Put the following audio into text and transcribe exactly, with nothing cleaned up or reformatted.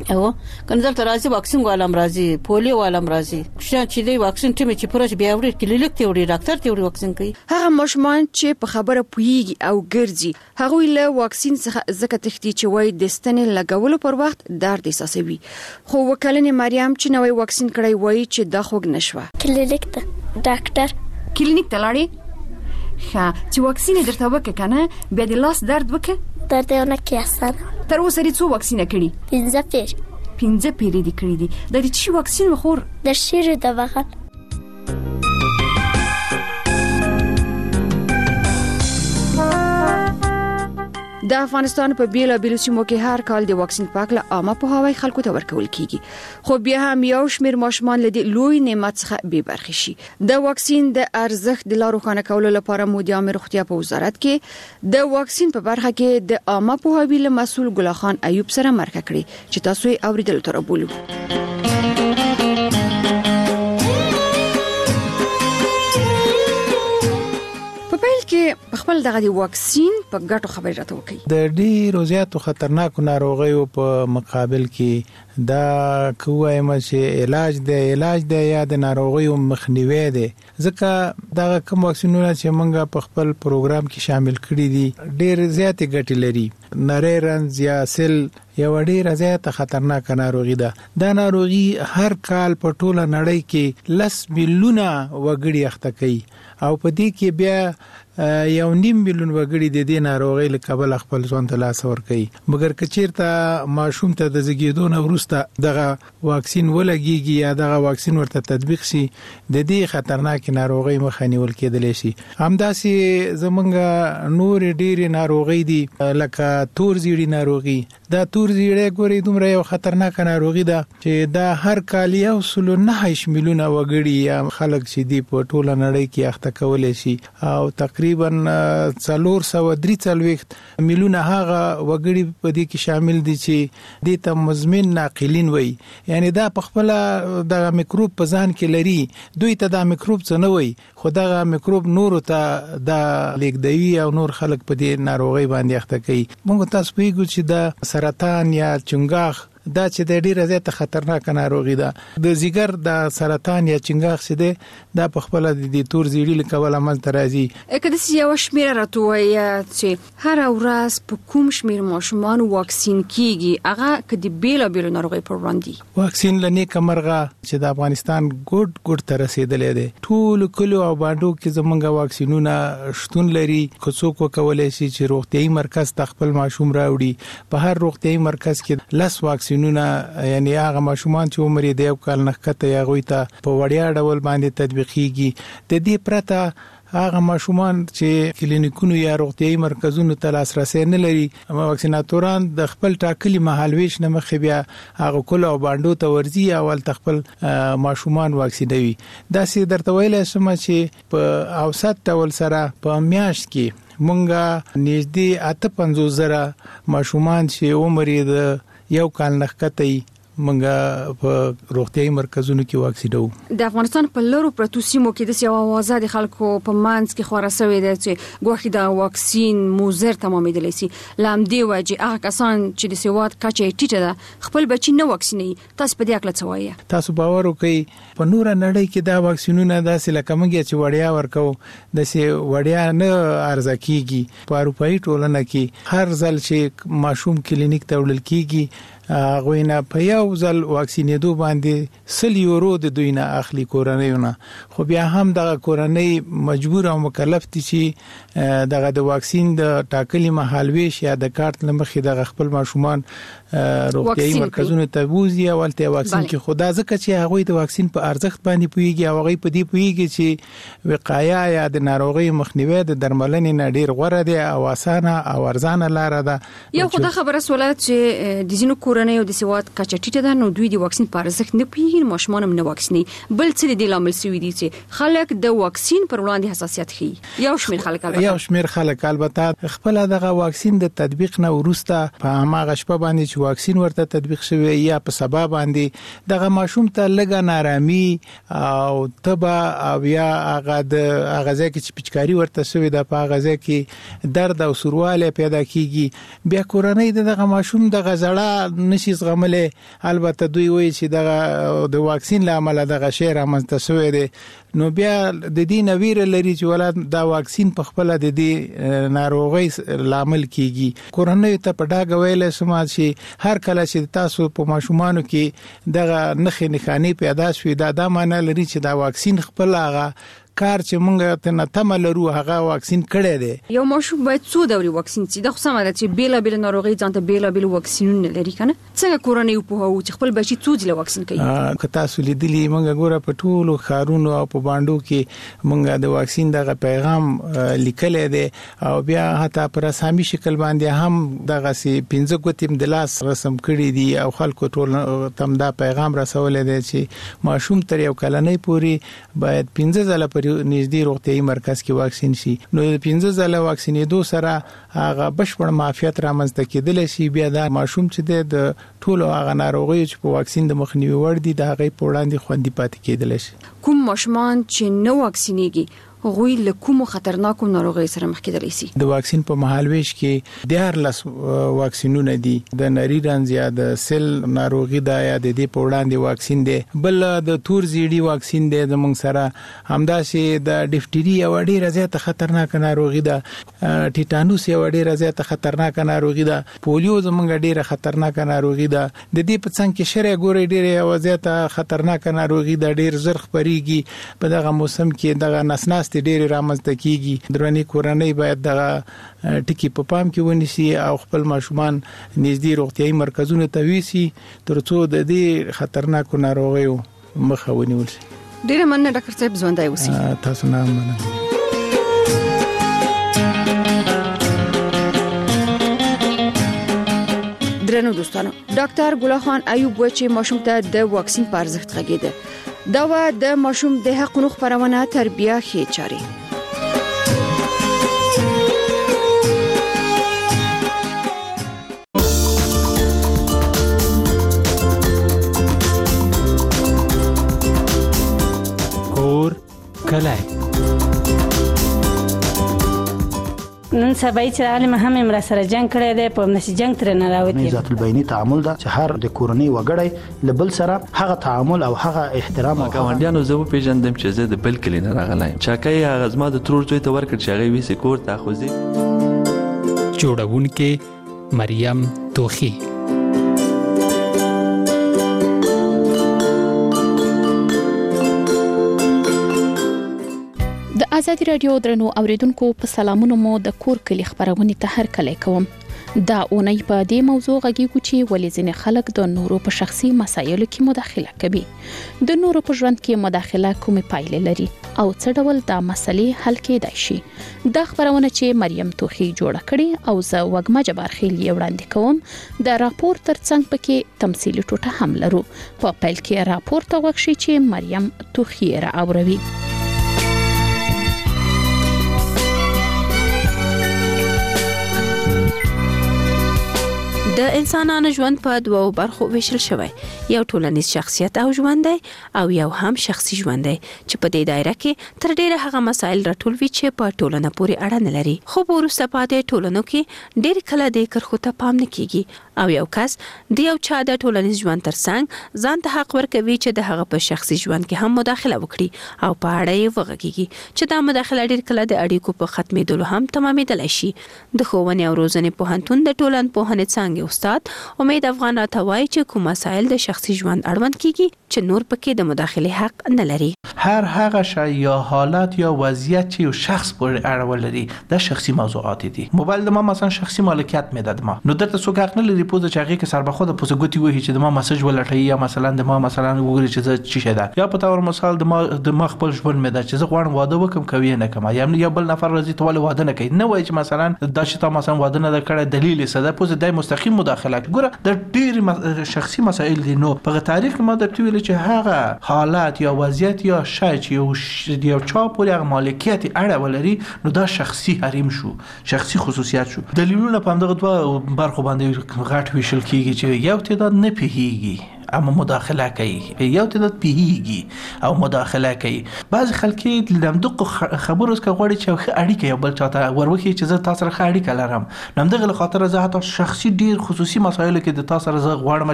او کنه دلته راځي واکسین ولم راځي پولیو ولم راځي چې دی واکسین ټیم چې پروژه بیا وړي کلینیک ته وړي ډاکټر ته وړي واکسین کوي. هغه ماشومان چې په خبره پويږي او ګرځي هغه له واکسین څخه ځکه تختی چې وای د ستنې لګولو پر وخت درد احساسوي. خو وکلنې مریم چې نوې واکسین کړی وای چې دا خوګ نشوه. کلینیک ته ډاکټر کلینیک ته لاړې ښه چې واکسین درته وکړه کنه بیا د لاس درد وکړه درد یې نه کیسه. تر اوسه لري څو واکسین کړي؟ پنځه پیر پنځه پیری دي کړی دي. د دې چې واکسین وخور د شیر د وغل د افغانستان په بیلا بیل سیمو کې هر کال د واکسین پاکله عامه په هواي خلکو ته ورکول کیږي. خو بیا هم یو شمیر ماشومان له دې لوی نعمت څخه بې برخې شي. د واکسین د ارزښت د لارو خانه کولو لپاره مو د عامه روغتیا په وزارت کې د واکسین په برخه کې د عامه په هواي له مسول ګل خان ایوب سره مرکه کړې چې تاسو یې اوریدل تر بولو. کې خپل دغه دی واکسین په ګټو خبرې راته وکړي. د ډیرو زیاتو خطرناکو ناروغیو په مقابل کې دا کووایم چې علاج دی علاج دی یا د ناروغیو مخنیوي دی. ځکه دا کوم واکسینونه چې موږ په خپل پروګرام کې شامل کړی دي ډیر زیات ګټې لري. نری رنځ یا سل یو ډیر زیات خطرناک ناروغي ده. دا ناروغي هر کال په ټوله نړۍ کې لس میلیونه وګړي اخته کوي او په دې کې بیا یو نیم میلیون وګړي د دې ناروغي له کبل خپل ځوان ته لاس ور کوي. مګر کچیرته ماشوم ته د زیږیدو نه وروسته دغه واکسین ولګيږي یا دغه واکسین ورته تطبیق شي د دې خطرناک ناروغي مخه نیول کېدلی شي. همداسې زمونږ نور ډېری ناروغي دي لکه تور زیړی ناروغي. دا تور زیړی ګوري دومره یو خطرناک ناروغي ده چې دا هر کال یو سل نه میلیونه وګړي یا خلک چې دی په ټوله نړۍ کې اخته کولای شي او تقریبا څلور سوه درې څلوېښت میلیونه هغه وګړي په دې کې شامل دي چې د ته مزمن ناقلین وي. یعنی دا په خپل د میکروب په ځان کې لري. دوی ته دا میکروب څه نه وي خو دا میکروب نور ته دا لیکدوي او نور خلک په دې ناروغي باندې اخته کوي. موږ تاسو پیګو چې دا سرطان یا چنګاخ دا چې د ډیره زیاته خطرناک ناروغي ده. د زیګر د سرطان یا چنګاخ څه ده دا په خپل د تور زیړی لکول عمل ترازی. اکه د یو شمیر راتوي چې هر ورځ په کوم شمیر ماشومان واکسین کیږي هغه کدي بیل بیل ناروغي پر وړاندې واکسین لنی کمرغه چې د افغانستان ګډ ګډ تر رسیدلې ده. ټول کلو او باندو کې زمونږ واکسینونه شتون لري. کوڅو کو کولای شي چې روغتيایي مرکز ته خپل ماشوم راوړي. په هر روغتيایي مرکز کې لس واکسین نونه یعنی هغه ماشومان چې عمر یې د یو کال نه کته یا غوي ته په وړیا ډول باندې تطبیقيږي. د دې پرته هغه ماشومان چې کلینیکونو یا روغتيایي مرکزونو ته لاسرسي نه لري واکسیناتوران د خپل ټاکلي مهالويش نه مخ بیا هغه کول او باندو ته ورزي اول تخپل ماشومان واکسینوي. دا سي درته ویل شم چې په اوسط ډول سره په میاشت کې مونږه نږدې اته پنځوس زره ماشومان چې عمر یې د یو کال نه کته منګه په روغتيایي مرکزونو کې واکسینو. د افغانستان په لورو پروتو سیمو کې د سیاو आवाज د خلکو په مانس کې خوراسوي دي چې غوښي د واکسین موزر تمامېدلی سي. لام دی وجه هغه کسان چې د سیواد کچې ټیټه ده خپل بچی نه واکسیني. تاسو په دې اړه څه وایي؟ تاسو باور وکړئ په نور نړۍ کې دا واکسینونه داسې لکه موږ چې وړیا ورکو د سي وړیا نه ارزه کیږي. په اروپאי ټولنه کې هر ځل چې ماشوم کلینیک ته وړل کیږي غوینه په یو ځل واکسینېدو باندې سل یورو د دوی نه اخلي کورنیونه. خو بیا هم دغه کورنۍ مجبور او مکلف دي چې دغه د واکسین د ټاکلي مهالويش یا د کارت لمخې د خپل ماشومان روغتيایي مرکزونو ته وځي او ولته واکسین کې خدا ځکه چې هغه د واکسین په ارزښت باندې پويږي او هغه په دې پويږي چې وقایه یا د ناروغي مخنیوي د درملنې نه ډیر غوړه دي او اسانه او ارزانه لار ده. یو خدای خبره سوالات چې د زینو کورنۍ او د سیواد کچټیټه ده نو دوی د واکسین په ارزښت نه پوهیږي ماشومان هم نه واکسیني. بل څه د لامل سوي دي چې خلک د واکسین پر وړاندې حساسیت ښيي. یو شمیر خلک البته یو شمیر خلک البته خپل دغه واکسین د تطبیق نه ورسته په هغه شپه باندې چې واکسین ورته تطبیق شوی یا په سبب باندې دغه ماشوم ته لګا نارامي او تبا او یا هغه د هغه ځکه چې پچکاری ورته شوی د په هغه ځکه درد او سورواله پیدا کیږي بیا کورنۍ دغه ماشوم د غزړه نشي زغمله البته دوی وایي چې دغه د واکسین لامل دغه شی رامنځته شوی دی نو بیا د دې نویر لري چې ولادت دا واکسین په خپل د دې ناروغي لامل کیږي کورنۍ ته په ډاګه ویل سم چې هر کله چې تاسو په ماشومانو کې دغه نخې نخانی پیدا شوي دا د معنی لري چې دا واکسین خپل هغه کار چې مونږ ته نه تم لرو هغه واکسین کړی دی یو ماشوم باید څو دوري واکسین سي د خو سمه ده چې بیل بیل ناروغي ځان ته بیل بیل واکسینونه لري کنه څنګه کورنۍ په هو چې خپل بچي څو ځله واکسین کوي که تاسو لیدلی مونږ ګوره په ټولو خارونو او په باندو کې مونږ د واکسین دغه پیغام لیکل دي او بیا حتی پر رسمي شکل باندې هم دغه سي پنځه کوتیم د لاس رسم کړی دي او خلکو ټول تم دا پیغام رسول دي چې ماشوم تر یو کلنۍ پوري باید پنځه ځله نږدې روغتيایي مرکز کې واکسین شي نو د پنځه ځله واکسینېدو سره هغه بشپړ معافیت رامنځته کېدل شي بیا دا ماشوم چې د ټولو هغه ناروغي چې په واکسین د مخنیوي وړ دي د هغه په وړاندې خوندي پاتې کېدل شي کوم ماشومان چې نو واکسینېږي غوي له کوم خطرناکو ناروغي سره مخ کېدلی شي د واکسین په مهالويش کې د هر لس واکسینونه دي د نری رنځ یا د سل ناروغي د یا د دې په وړاندې واکسین دی بل د تور زیړی واکسین دی زموږ سره همداسې د ډیفټری او ډیره زیاته خطرناک ناروغي ده ټیټانوس یو ډیره زیاته خطرناک ناروغي ده پولیو زموږ ډیره خطرناک ناروغي ده د دې په څنګه کې شری ګوري ډیره زیاته خطرناک ناروغي ده ډیر زر خبريږي په دغه موسم کې دغه نسناس ډېر رامنځته کیږي درونی کورنۍ باید دغه ټکی په پام کې ونیسي او خپل ماشومان نږدې روغتيایي مرکزونو ته ویسي ترڅو د دې خطرناکو ناروغیو مخه ونیول شي ډېر مننه ډاکټر صاحب ژوندای اوسئ تاسو نه مننه درنو دوستانو ډاکټر ګل خان ایوب چې ماشوم ته د واکسین په ارزښت غږیده دا و د ماشوم د حقوقو خبرونه تربیه خې چاري کور کلای نن سبا چې عالم هم امر سره جنگ کړی دی په نشي جنگ تر نه راوتی ذات البینی تعامل دا چې هر د کورنۍ وګړی لبل سره هغه تعامل او هغه احترام او گاونډیانو زه په پیژندم چې زه د بل کلی نه راغلایم چاکای هغه زما د ترور ځای ته ورکړ چې هغه ویسي کور ته خوځي جوړونکې مریم توخی د آزادي رادیو درنو اوریدونکو په سلامونو مو د کور کلی خبرونه ته هر کله کوم دا اونۍ په دې موضوع غږیږو چې ولې ځینې خلک د نورو په شخصي مسایلو کې مداخله کوي د نورو په ژوند کې مداخله کومې پایلې لري او څه ډول دا مسلې حل کېدای شي دا خبرونه چې مریم توخی جوړه کړي او زه وګما جبار خیل یې وړاندې کوم د راپور ترڅنګ پکې تمثيلي ټوټه هم لرو په پیل کې راپور ته وښیي چې مریم توخی را اوروي د انسانانو ژوند په دوو برخو ویشل شوی یو ټولنیز شخصیت او ژوند دی او یو هم شخصي ژوند دی چې په دې دایره کې تر ډیره هغه مسایل راټول وي چې په ټولنه پورې اړه نه لري خو ورسته پاتې ټولنو کې ډیر کله د کرخو ته پام نه کیږي او یو کس د یو چا د ټولنیز ژوند ترڅنګ ځان ته حق ورکوي چې د هغه په شخصي ژوند کې هم مداخله وکړي او په اړه یې وغږیږي چې دا مداخله ډیر کله د اړیکو په ختمېدلو هم تمامېدلی شي د ښوونې او روزنې پوهنتون د ټولنپوهنې څانګې استاد امید افغان راته وایي چې کوم مسایل د شخصي ژوند اړوند کیږي چې نور پکې د مداخله حق نه لري هر هغه شی یا حالت یا وضعیت چې یو شخص پورې اړه لري د شخصي موضوعات دي موبایل د ما مثلا شخصي مالکیت میداد ما نو درته څوک حق نه لري پوزه چې هغه کې سر به خود پوزه ګوتی وایي چې د ما مسج ولټي یا مثلا د ما مثلا وګوري چې څه شي ده یا په تور مثال د ما د ما خپل ژوند میداد چې زه غواړم واده وکم کوي نه کوم یا یا بل نفر راځي ته ول واده نه کوي نه وایي چې مثلا دا چې تا مثلا واده نه کړی دلیل څه ده پوزه د مستقیم شخصي مداخله ګوره د ډېر شخصي مسایل دي. نو په تعریف کې ما درته ویل چې هغه حالات یا وضعیت یا شای چې یو یو چا پورې هغه مالکیت اړه ولري نو دا شخصي حریم شو، شخصي خصوصیات شو. دلیلونه په همدغه دوه برخو باندې غټ ویشل کیږي چې یو تعداد نه پیږي اما مداخله کوي، یو تعداد پیږي او مداخله کوي. بعض خلک لمدق خبرو څخه غواړي چې ښه اړیکه یو بل چاته وروخي چې زه تاسو سره ښه اړیکه لرم. نو دغه خاطر زه حتی شخصي ډیر خصوصي مسایلو کې د تاسو سره زه غواړم